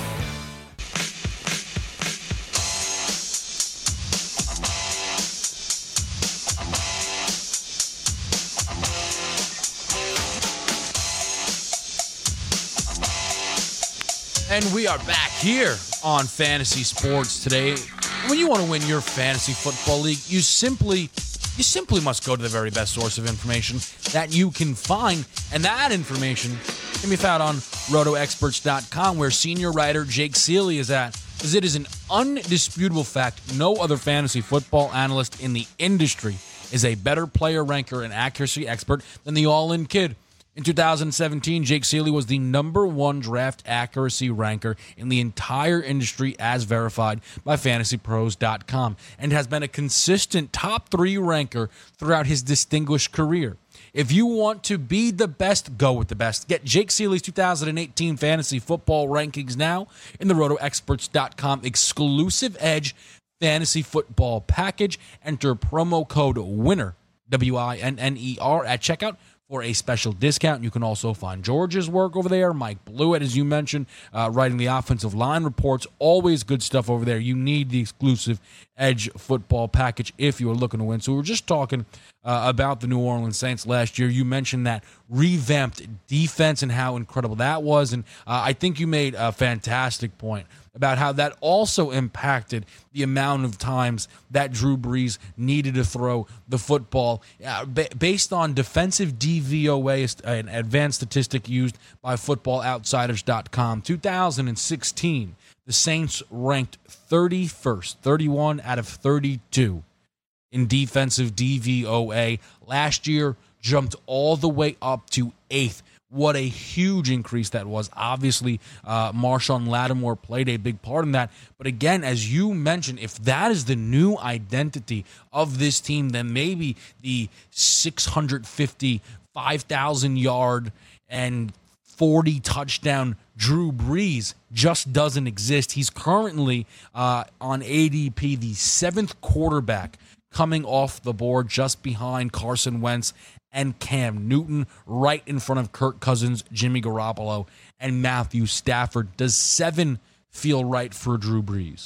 And we are back here on Fantasy Sports today. When you want to win your fantasy football league, you simply you simply must go to the very best source of information that you can find, and that information can be found on roto experts dot com, where senior writer Jake Seeley is at, because it is an undisputable fact no other fantasy football analyst in the industry is a better player ranker and accuracy expert than the All-In Kid. In two thousand seventeen, Jake Seeley was the number one draft accuracy ranker in the entire industry as verified by fantasy pros dot com, and has been a consistent top three ranker throughout his distinguished career. If you want to be the best, go with the best. Get Jake Seeley's two thousand eighteen fantasy football rankings now in the roto experts dot com exclusive Edge fantasy football package. Enter promo code WINNER, W I N N E R, at checkout for a special discount. You can also find George's work over there, Mike Blewett, as you mentioned, uh, writing the offensive line reports. Always good stuff over there. You need the exclusive Edge football package if you are looking to win. So we were just talking uh, about the New Orleans Saints last year. You mentioned that revamped defense and how incredible that was. And uh, I think you made a fantastic point about how that also impacted the amount of times that Drew Brees needed to throw the football. Uh, b- based on defensive D V O A, an advanced statistic used by football outsiders dot com, two thousand sixteen, the Saints ranked thirty-first, thirty-one out of thirty-two in defensive D V O A. Last year, jumped all the way up to eighth. What a huge increase that was. Obviously, uh, Marshawn Lattimore played a big part in that. But again, as you mentioned, if that is the new identity of this team, then maybe the six hundred fifty, five thousand yard and forty touchdown Drew Brees just doesn't exist. He's currently uh, on A D P, the seventh quarterback coming off the board, just behind Carson Wentz and Cam Newton, right in front of Kirk Cousins, Jimmy Garoppolo, and Matthew Stafford. Does seven feel right for Drew Brees?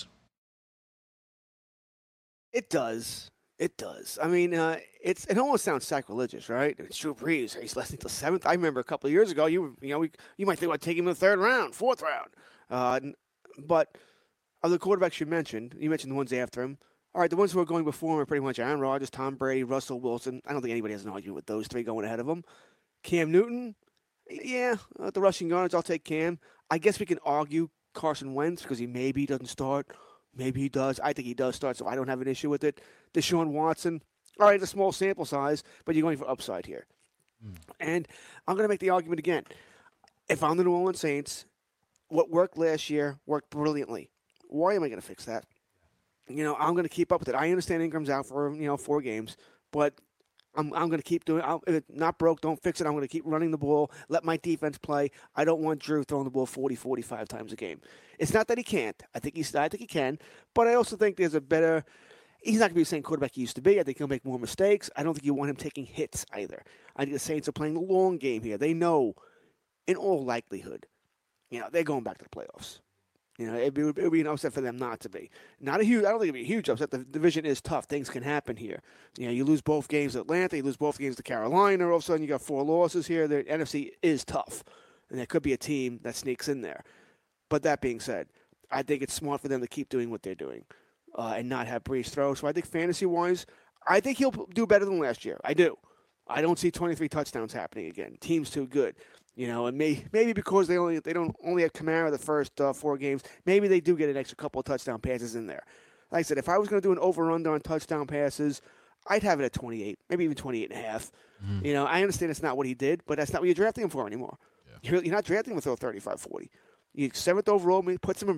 It does. It does. I mean, uh, it's it almost sounds sacrilegious, right? It's Drew Brees. He's listening to seventh. I remember a couple of years ago, you you know, we, you might think about taking him in the third round, fourth round. Uh, but of the quarterbacks you mentioned, you mentioned the ones after him. All right, the ones who are going before him are pretty much Aaron Rodgers, Tom Brady, Russell Wilson. I don't think anybody has an argument with those three going ahead of him. Cam Newton, yeah, uh, the rushing yards, I'll take Cam. I guess we can argue Carson Wentz because he maybe doesn't start. Maybe he does. I think he does start, so I don't have an issue with it. Deshaun Watson, all right, a small sample size, but you're going for upside here. Mm. And I'm going to make the argument again. If I'm the New Orleans Saints, what worked last year worked brilliantly. Why am I going to fix that? You know, I'm going to keep up with it. I understand Ingram's out for, you know, four games, but I'm I'm going to keep doing it. If it's not broke, don't fix it. I'm going to keep running the ball, let my defense play. I don't want Drew throwing the ball forty, forty-five times a game. It's not that he can't. I think he's I think he can, but I also think there's a better he's not going to be the same quarterback he used to be. I think he'll make more mistakes. I don't think you want him taking hits either. I think the Saints are playing the long game here. They know, in all likelihood, you know, they're going back to the playoffs. You know, it'd be, it'd be an upset for them not to be. Not a huge. I don't think it'd be a huge upset. The division is tough. Things can happen here. You know, you lose both games to Atlanta, you lose both games to Carolina. All of a sudden, you got four losses here. The N F C is tough, and there could be a team that sneaks in there. But that being said, I think it's smart for them to keep doing what they're doing uh, and not have Brees throw. So I think fantasy-wise, I think he'll do better than last year. I do. I don't see twenty-three touchdowns happening again. Team's too good. You know, and may, maybe because they only they don't only have Kamara the first uh, four games, maybe they do get an extra couple of touchdown passes in there. Like I said, if I was going to do an over-under on touchdown passes, I'd have it at twenty-eight, maybe even twenty-eight and a half. Mm. You know, I understand it's not what he did, but that's not what you're drafting him for anymore. Yeah. You're, you're not drafting him to throw thirty-five, forty. You seventh overall, puts him about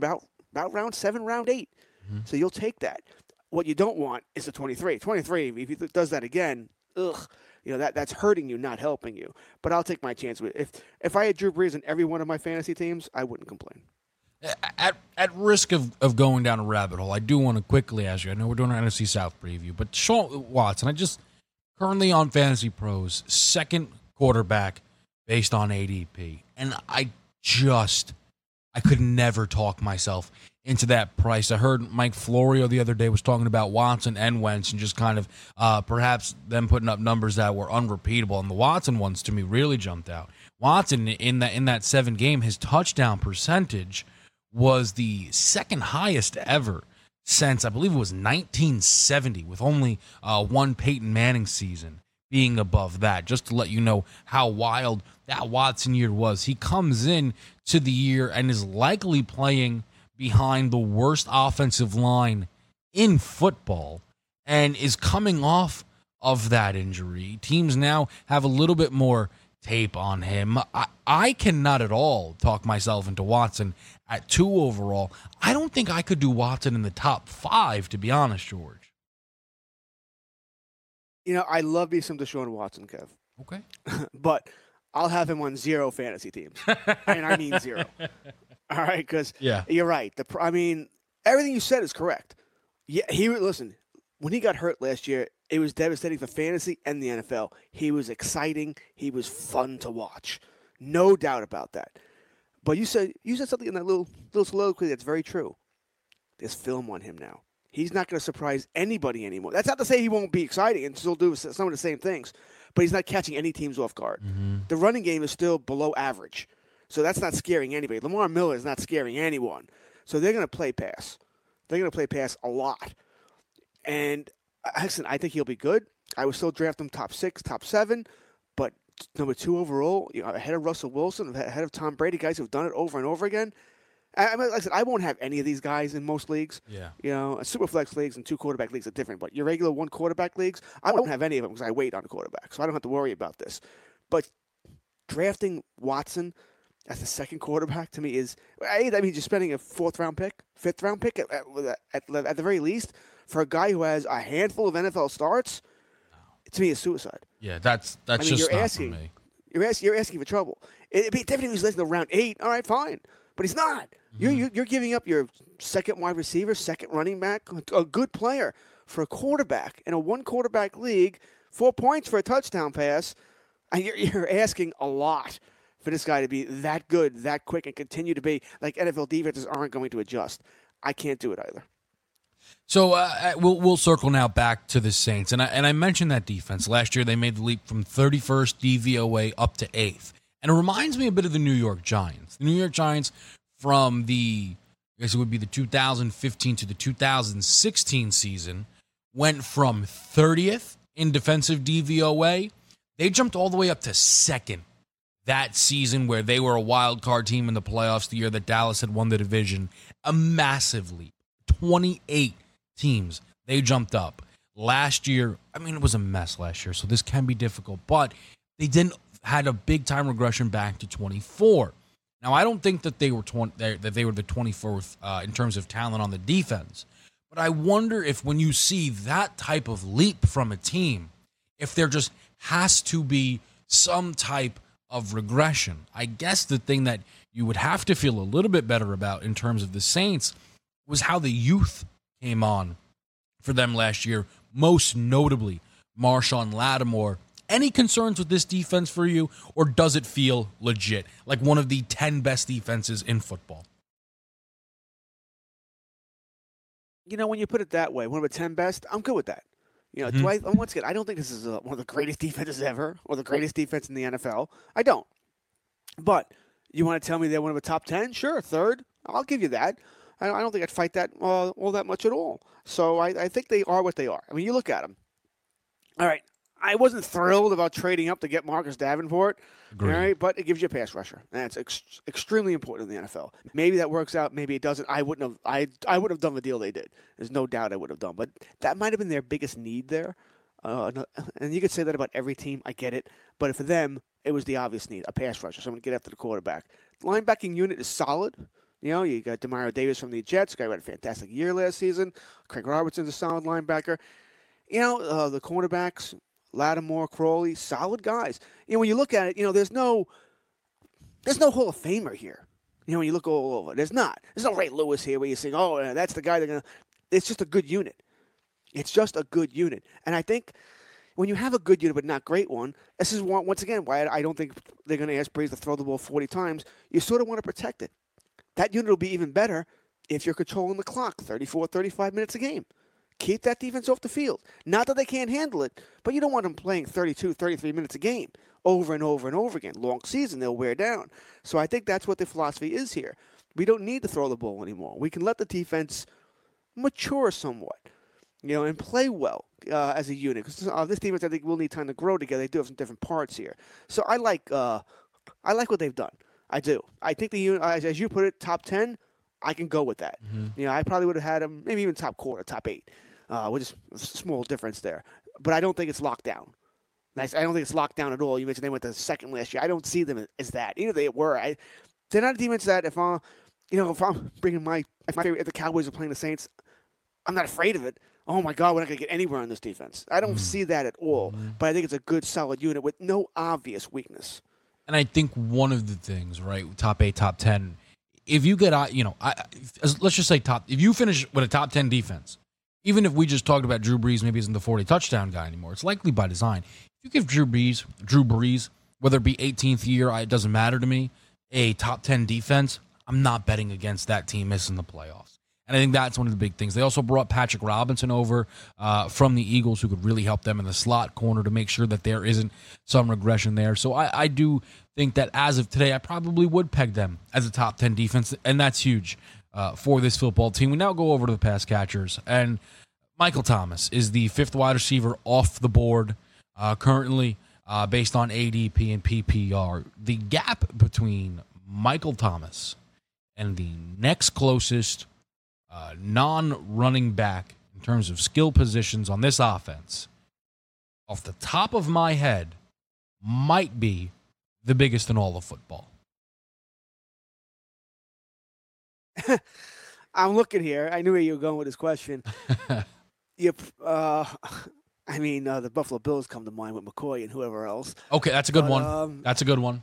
about round seven, round eight. Mm-hmm. So you'll take that. What you don't want is the twenty-three. twenty-three, if he does that again, ugh, you know, that, that's hurting you, not helping you. But I'll take my chance with it. If, if I had Drew Brees in every one of my fantasy teams, I wouldn't complain. At at risk of, of going down a rabbit hole, I do want to quickly ask you, I know we're doing our N F C South preview, but Sean Watson, I just, currently on Fantasy Pros, second quarterback based on A D P. And I just, I could never talk myself into that price. I heard Mike Florio the other day was talking about Watson and Wentz and just kind of uh, perhaps them putting up numbers that were unrepeatable. And the Watson ones to me really jumped out. Watson, in that in that seven game, his touchdown percentage was the second highest ever since, I believe it was nineteen seventy, with only uh, one Peyton Manning season being above that, just to let you know how wild that Watson year was. He comes in to the year and is likely playing behind the worst offensive line in football and is coming off of that injury. Teams now have a little bit more tape on him. I, I cannot at all talk myself into Watson at two overall. I don't think I could do Watson in the top five, to be honest, George. You know, I love me some Deshaun Watson, Kev. Okay. But I'll have him on zero fantasy teams. And I mean zero. All right, because yeah. you're right. The I mean, everything you said is correct. Yeah, he listen, when he got hurt last year, it was devastating for fantasy and the N F L. He was exciting. He was fun to watch. No doubt about that. But you said you said something in that little little soliloquy that's very true. There's film on him now. He's not going to surprise anybody anymore. That's not to say he won't be exciting and still do some of the same things, but he's not catching any teams off guard. Mm-hmm. The running game is still below average, so that's not scaring anybody. Lamar Miller is not scaring anyone. So they're going to play pass. They're going to play pass a lot. And listen, I think he'll be good. I would still draft him top six, top seven, but number two overall, you know, ahead of Russell Wilson, ahead of Tom Brady, guys who've done it over and over again. I, I mean, like I said, I won't have any of these guys in most leagues. Yeah. You know, Superflex leagues and two quarterback leagues are different, but your regular one quarterback leagues, I won't have any of them because I wait on a quarterback, so I don't have to worry about this. But drafting Watson as the second quarterback to me is, I mean, you're spending a fourth round pick, fifth round pick at, at, at, at the very least for a guy who has a handful of N F L starts. To me, is suicide. Yeah, that's that's I mean, just you're not asking, for me. You're asking, you're asking for trouble. It'd be different if he was listening to round eight. All right, fine. But he's not. Mm-hmm. You're, you're you're giving up your second wide receiver, second running back, a good player for a quarterback in a one quarterback league, four points for a touchdown pass, and you're you're asking a lot for this guy to be that good, that quick, and continue to be like N F L defenses aren't going to adjust. I can't do it either. So uh, we'll we'll circle now back to the Saints, and I and I mentioned that defense last year. They made the leap from thirty-first D V O A up to eighth, and it reminds me a bit of the New York Giants. The New York Giants from the I guess it would be the two thousand fifteen to the two thousand sixteen season went from thirtieth in defensive D V O A. They jumped all the way up to second that season, where they were a wild card team in the playoffs. The year that Dallas had won the division, a massive leap. twenty-eight teams they jumped up last year. I mean, it was a mess last year, so this can be difficult, but they didn't had a big time regression back to twenty-four. Now, I don't think that they were twenty, that they were the twenty-fourth uh, in terms of talent on the defense, but I wonder if when you see that type of leap from a team, if there just has to be some type of regression. I guess the thing that you would have to feel a little bit better about in terms of the Saints was how the youth came on for them last year, most notably Marshawn Lattimore. Any concerns with this defense for you, or does it feel legit, like one of the ten best defenses in football? You know, when you put it that way, one of the ten best, I'm good with that. You know, Mm-hmm. do I, once again, I don't think this is uh one of the greatest defenses ever or the greatest defense in the N F L. I don't. But you want to tell me they're one of the top ten? Sure, third. I'll give you that. I don't think I'd fight that uh, all that much at all. So I, I think they are what they are. I mean, you look at them. All right, I wasn't thrilled about trading up to get Marcus Davenport. Agreed. All right, but it gives you a pass rusher, and that's ex- extremely important in the N F L. Maybe that works out, maybe it doesn't. I wouldn't have. I I would have done the deal they did. There's no doubt I would have done. But that might have been their biggest need there. Uh, and you could say that about every team. I get it, but for them, it was the obvious need: a pass rusher, someone to get after the quarterback. The linebacking unit is solid. You know, you got Demario Davis from the Jets, guy who had a fantastic year last season. Craig Robertson's a solid linebacker. You know, uh, the cornerbacks, Lattimore, Crawley, solid guys. You know, when you look at it, you know, there's no, there's no Hall of Famer here. You know, when you look all over, there's not. There's no Ray Lewis here where you think, oh, yeah, that's the guy they're gonna. It's just a good unit. It's just a good unit, and I think when you have a good unit but not great one, this is one, once again why I don't think they're going to ask Brees to throw the ball forty times. You sort of want to protect it. That unit will be even better if you're controlling the clock thirty-four, thirty-five minutes a game. Keep that defense off the field. Not that they can't handle it, but you don't want them playing thirty-two, thirty-three minutes a game over and over and over again. Long season, they'll wear down. So I think that's what the philosophy is here. We don't need to throw the ball anymore. We can let the defense mature somewhat, you know, and play well uh, as a unit. Because uh, this defense, I think, will need time to grow together. They do have some different parts here. So I like, uh, I like what they've done. I do. I think the unit, as, as you put it, top ten. I can go with that. Mm-hmm. You know, I probably would have had them maybe even top quarter, top eight, uh, which is a small difference there. But I don't think it's locked down. I don't think it's locked down at all. You mentioned they went to second last year. I don't see them as that. Even if they were, I, they're not a defense that if I, you know, if I'm bringing my, if my favorite, if the Cowboys are playing the Saints, I'm not afraid of it. Oh my God, we're not going to get anywhere on this defense. I don't mm-hmm. see that at all. Mm-hmm. But I think it's a good, solid unit with no obvious weakness. And I think one of the things, right, top eight, top ten, if you get, you know, I, let's just say top, if you finish with a top ten defense, even if we just talked about Drew Brees maybe isn't the forty touchdown guy anymore, it's likely by design. If you give Drew Brees, Drew Brees, whether it be eighteenth year, it doesn't matter to me, a top ten defense, I'm not betting against that team missing the playoffs. And I think that's one of the big things. They also brought Patrick Robinson over uh, from the Eagles, who could really help them in the slot corner to make sure that there isn't some regression there. So I, I do think that as of today, I probably would peg them as a top ten defense, and that's huge uh, for this football team. We now go over to the pass catchers, and Michael Thomas is the fifth wide receiver off the board uh, currently uh, based on A D P and P P R. The gap between Michael Thomas and the next closest Uh, non-running back in terms of skill positions on this offense, off the top of my head, might be the biggest in all of football. I'm looking here. I knew where you were going with this question. you, uh, I mean, uh, the Buffalo Bills come to mind with McCoy and whoever else. Okay, that's a good but, one. Um, that's a good one.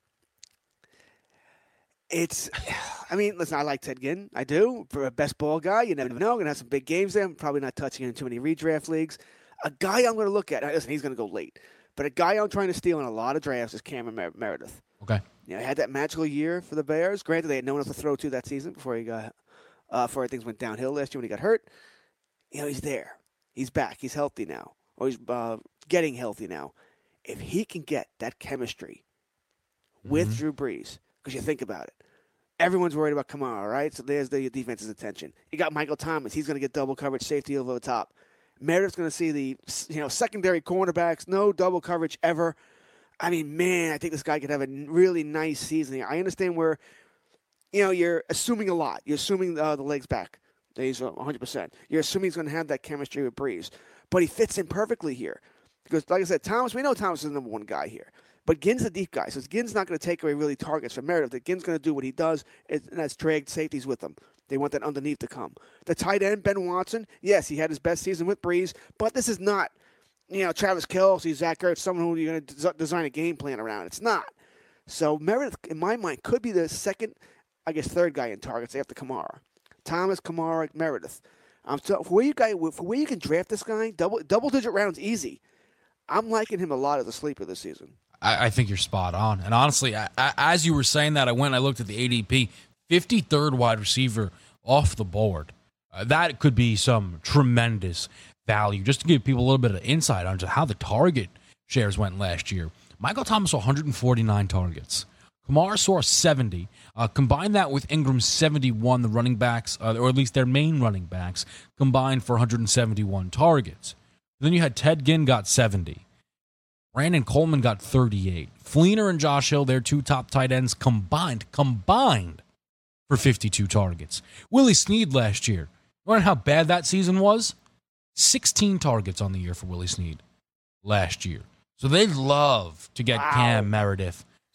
It's, I mean, listen, I like Ted Ginn. I do. For a best ball guy, you never know. Going to have some big games there. I'm probably not touching him in too many redraft leagues. A guy I'm going to look at, listen, he's going to go late. But a guy I'm trying to steal in a lot of drafts is Cameron Mer- Meredith. Okay. You know, he had that magical year for the Bears. Granted, they had no one else to throw to that season before he got, uh, before things went downhill last year when he got hurt. You know, he's there. He's back. He's healthy now. Or he's uh, getting healthy now. If he can get that chemistry with mm-hmm. Drew Brees, because you think about it, everyone's worried about Kamara, right? So there's the defense's attention. You got Michael Thomas. He's going to get double coverage, safety over the top. Meredith's going to see the you know secondary cornerbacks, no double coverage ever. I mean, man, I think this guy could have a really nice season here. I understand where, you know, you're assuming a lot. You're assuming uh, the legs back. He's one hundred percent. You're assuming he's going to have that chemistry with Brees. But he fits in perfectly here. Because, like I said, Thomas, we know Thomas is the number one guy here. But Ginn's a deep guy, so Ginn's not going to take away really targets from Meredith. The Ginn's going to do what he does, and that's drag safeties with him. They want that underneath to come. The tight end, Ben Watson, yes, he had his best season with Brees, but this is not, you know, Travis Kelce, Zach Ertz, someone who you're going to design a game plan around. It's not. So Meredith, in my mind, could be the second, I guess, third guy in targets after Kamara. Thomas, Kamara, Meredith. Um, so for where you guys, for where you can draft this guy, double double digit rounds easy. I'm liking him a lot as a sleeper this season. I, I think you're spot on. And honestly, I, I, as you were saying that, I went and I looked at the A D P, fifty-third wide receiver off the board. Uh, that could be some tremendous value. Just to give people a little bit of insight onto how the target shares went last year. Michael Thomas saw one hundred forty-nine targets. Kamara saw seventy. Uh, combine that with Ingram's seventy-one, the running backs, uh, or at least their main running backs, combined for one hundred seventy-one targets. Then you had Ted Ginn got seventy. Brandon Coleman got thirty-eight. Fleener and Josh Hill, their two top tight ends, combined, combined for fifty-two targets. Willie Snead last year, you want to know how bad that season was? sixteen targets on the year for Willie Snead last year. So they love to get wow. Cam Meredith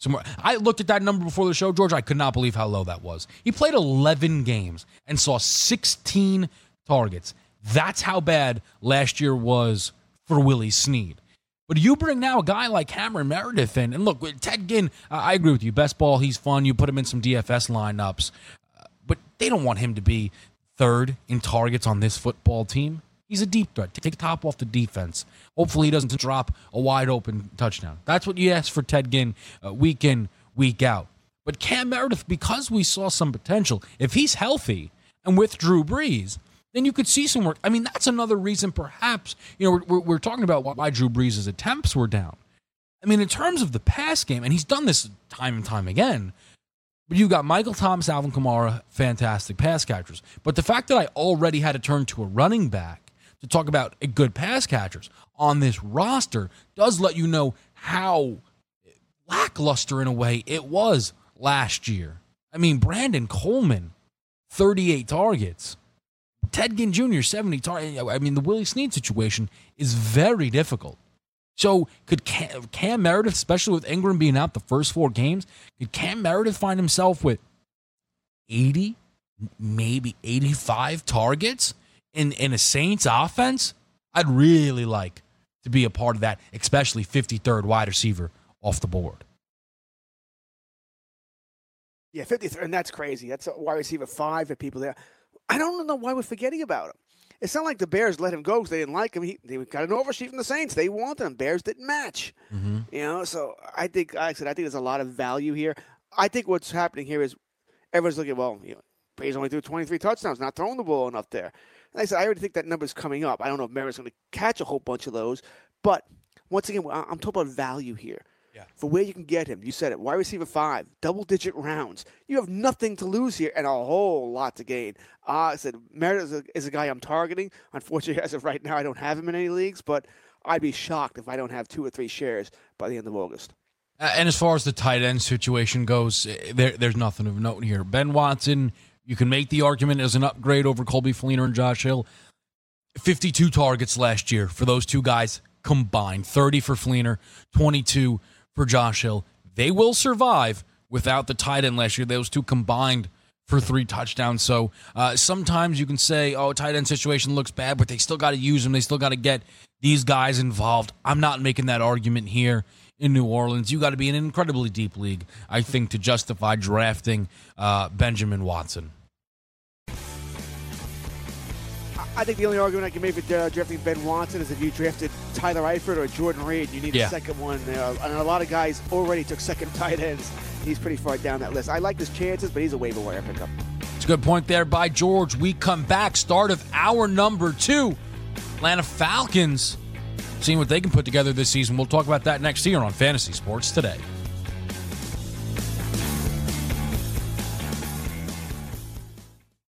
some more. I looked at that number before the show, George. I could not believe how low that was. He played eleven games and saw sixteen targets. That's how bad last year was for Willie Snead. But you bring now a guy like Cameron Meredith in, and look, Ted Ginn, uh, I agree with you. Best ball, he's fun. You put him in some D F S lineups. Uh, but they don't want him to be third in targets on this football team. He's a deep threat. Take the top off the defense. Hopefully he doesn't drop a wide-open touchdown. That's what you ask for Ted Ginn uh, week in, week out. But Cam Meredith, because we saw some potential, if he's healthy and with Drew Brees, then you could see some work. I mean, that's another reason perhaps, you know, we're, we're talking about why Drew Brees' attempts were down. I mean, in terms of the pass game, and he's done this time and time again, but you got Michael Thomas, Alvin Kamara, fantastic pass catchers. But the fact that I already had to turn to a running back to talk about a good pass catchers on this roster does let you know how lackluster in a way it was last year. I mean, Brandon Coleman, thirty-eight targets. Ted Ginn Junior, seventy targets. I mean, the Willie Snead situation is very difficult. So could Cam, Cam Meredith, especially with Ingram being out the first four games, could Cam Meredith find himself with eighty, maybe eighty-five targets in, in a Saints offense? I'd really like to be a part of that, especially fifty-third wide receiver off the board. Yeah, fifty-third, and that's crazy. That's a wide receiver five for people there. I don't know why we're forgetting about him. It's not like the Bears let him go because they didn't like him. He, they got an oversheet from the Saints. They wanted him. Bears didn't match. Mm-hmm. You know, so I think, like I said, I think there's a lot of value here. I think what's happening here is everyone's looking, well, you know, Brady's only threw twenty-three touchdowns, not throwing the ball enough there. And I said, I already think that number's coming up. I don't know if Merritt's going to catch a whole bunch of those. But once again, I'm talking about value here. Yeah. For where you can get him. You said it. Wide receiver five, double-digit rounds. You have nothing to lose here and a whole lot to gain. Uh, I said Meredith is a, is a guy I'm targeting. Unfortunately, as of right now, I don't have him in any leagues, but I'd be shocked if I don't have two or three shares by the end of August. Uh, and as far as the tight end situation goes, there, there's nothing of note here. Ben Watson, you can make the argument as an upgrade over Colby Fleener and Josh Hill. fifty-two targets last year for those two guys combined. thirty for Fleener, twenty-two for Josh Hill. They will survive without the tight end last year. Those two combined for three touchdowns. So uh, sometimes you can say, oh, tight end situation looks bad, but they still got to use them. They still got to get these guys involved. I'm not making that argument here in New Orleans. You got to be in an incredibly deep league, I think, to justify drafting uh, Benjamin Watson. I think the only argument I can make for uh, drafting Ben Watson is if you drafted Tyler Eifert or Jordan Reed, you need yeah. a second one. Uh, and a lot of guys already took second tight ends. He's pretty far down that list. I like his chances, but he's a waiver wire pickup. It's a good point there by George. We come back, start of hour number two. Atlanta Falcons, seeing what they can put together this season. We'll talk about that next year on Fantasy Sports Today.